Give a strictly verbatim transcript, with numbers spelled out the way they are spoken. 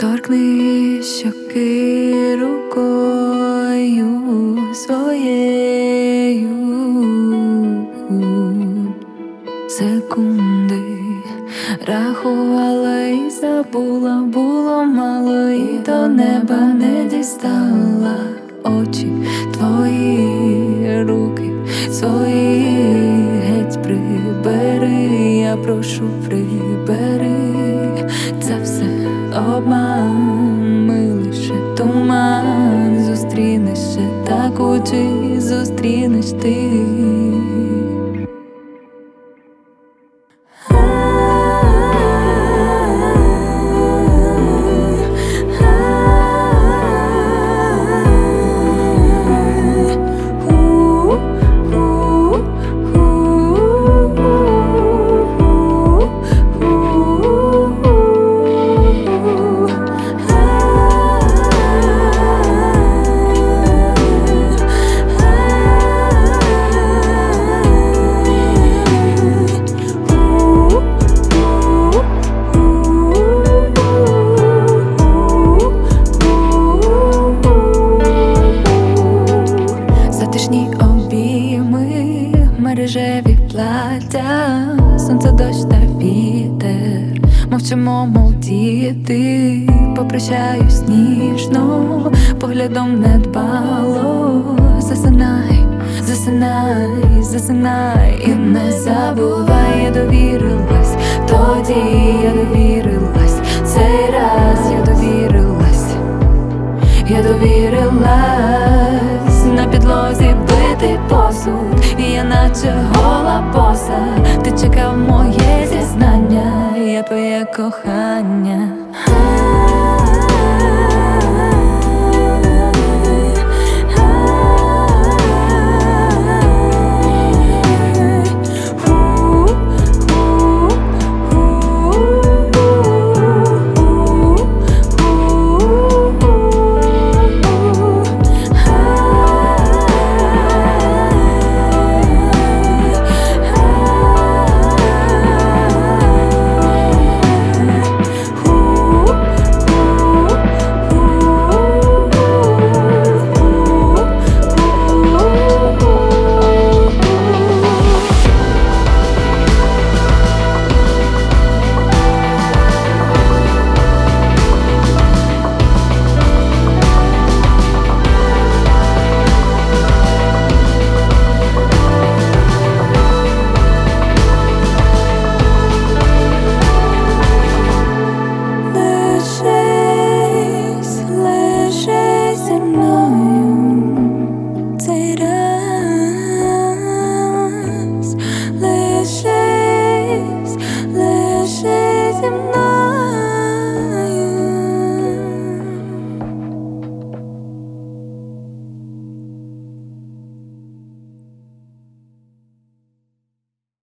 Торкни щоки рукою своєю, секунди рахувала і забула, було мало і до неба не дістала. Очі твої, руки свої геть прибери, я прошу, прибери. Це все обман, ми лише туман. Зустрінеш ще таку, чи зустрінеш ти? Мережеві плаття, сонце, дощ та вітер, мовчимо, мов діти. Попрощаюсь ніжно, поглядом недбало. Засинай, засинай, засинай і не забувай. Я довірилась, тоді я довірилась, цей раз я довірилась, я довірилась. На підлозі битий посуд, і я наче гола боса. Ти чекав моє зізнання, я твоє кохання.